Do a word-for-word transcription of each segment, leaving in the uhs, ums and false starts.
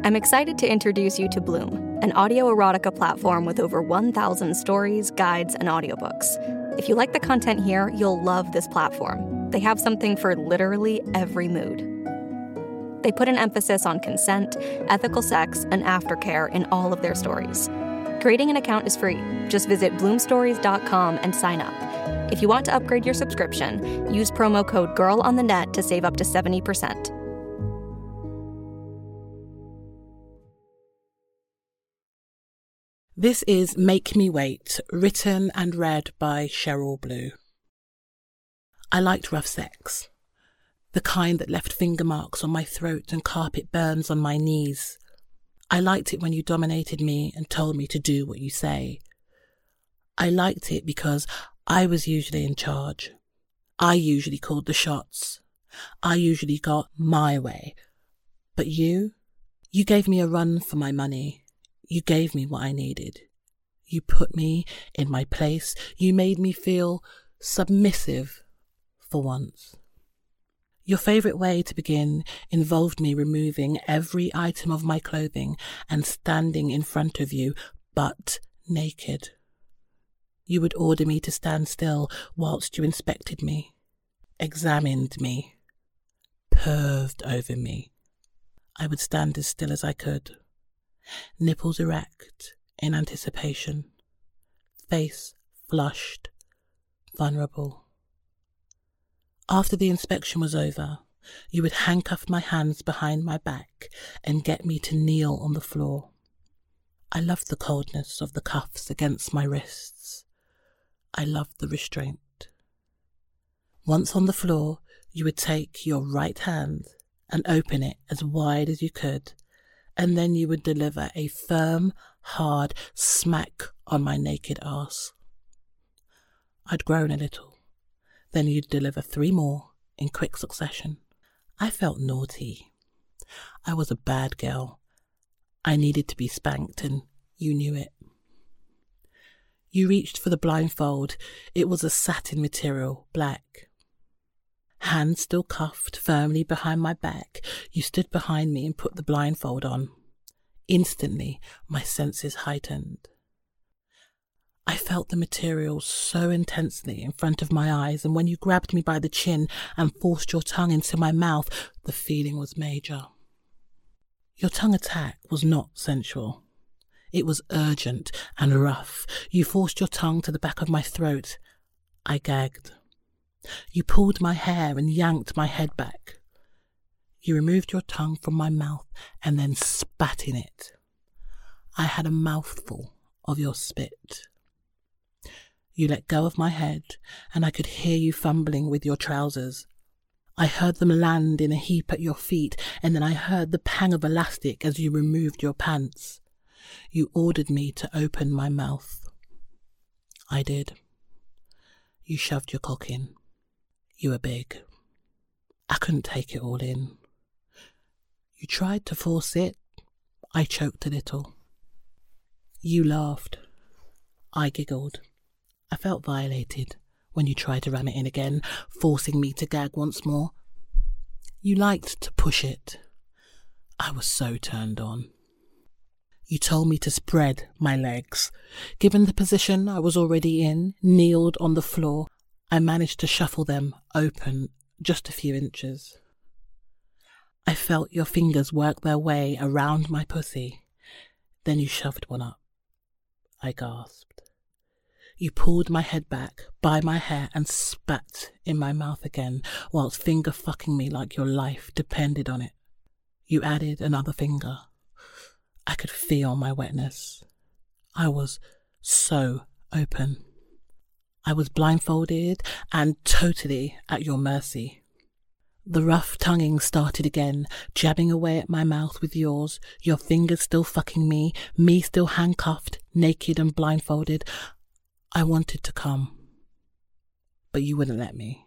I'm excited to introduce you to Bloom, an audio erotica platform with over one thousand stories, guides, and audiobooks. If you like the content here, you'll love this platform. They have something for literally every mood. They put an emphasis on consent, ethical sex, and aftercare in all of their stories. Creating an account is free. Just visit bloom stories dot com and sign up. If you want to upgrade your subscription, use promo code GIRLONTHENET to save up to seventy percent. This is Make Me Wait, written and read by Cheryl Blue. I liked rough sex. The kind that left finger marks on my throat and carpet burns on my knees. I liked it when you dominated me and told me to do what you say. I liked it because I was usually in charge. I usually called the shots. I usually got my way. But you, you gave me a run for my money. You gave me what I needed. You put me in my place. You made me feel submissive for once. Your favourite way to begin involved me removing every item of my clothing and standing in front of you, but naked. You would order me to stand still whilst you inspected me, examined me, perved over me. I would stand as still as I could, nipples erect in anticipation, face flushed, vulnerable. After the inspection was over, you would handcuff my hands behind my back and get me to kneel on the floor. I loved the coldness of the cuffs against my wrists. I loved the restraint. Once on the floor, you would take your right hand and open it as wide as you could, and then you would deliver a firm, hard smack on my naked arse. I'd grown a little. Then you'd deliver three more in quick succession. I felt naughty. I was a bad girl. I needed to be spanked, and you knew it. You reached for the blindfold. It was a satin material, black. Hands still cuffed firmly behind my back, you stood behind me and put the blindfold on. Instantly, my senses heightened. I felt the material so intensely in front of my eyes, and when you grabbed me by the chin and forced your tongue into my mouth, the feeling was major. Your tongue attack was not sensual. It was urgent and rough. You forced your tongue to the back of my throat. I gagged. You pulled my hair and yanked my head back. You removed your tongue from my mouth and then spat in it. I had a mouthful of your spit. You let go of my head, and I could hear you fumbling with your trousers. I heard them land in a heap at your feet, and then I heard the pang of elastic as you removed your pants. You ordered me to open my mouth. I did. You shoved your cock in. You were big. I couldn't take it all in. You tried to force it. I choked a little. You laughed. I giggled. I felt violated when you tried to ram it in again, forcing me to gag once more. You liked to push it. I was so turned on. You told me to spread my legs. Given the position I was already in, kneeled on the floor, I managed to shuffle them open just a few inches. I felt your fingers work their way around my pussy. Then you shoved one up. I gasped. You pulled my head back by my hair and spat in my mouth again, whilst finger fucking me like your life depended on it. You added another finger. I could feel my wetness. I was so open. I was blindfolded and totally at your mercy. The rough tonguing started again, jabbing away at my mouth with yours, your fingers still fucking me, me still handcuffed, naked and blindfolded. I wanted to come, but you wouldn't let me.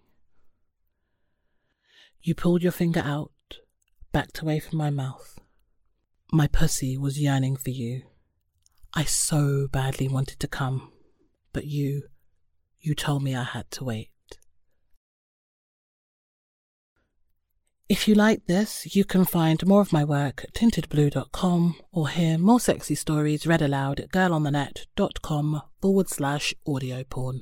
You pulled your finger out, backed away from my mouth. My pussy was yearning for you. I so badly wanted to come, but you, you told me I had to wait. If you like this, you can find more of my work at tinted blue dot com or hear more sexy stories read aloud at girlonthenet.com forward slash audio porn.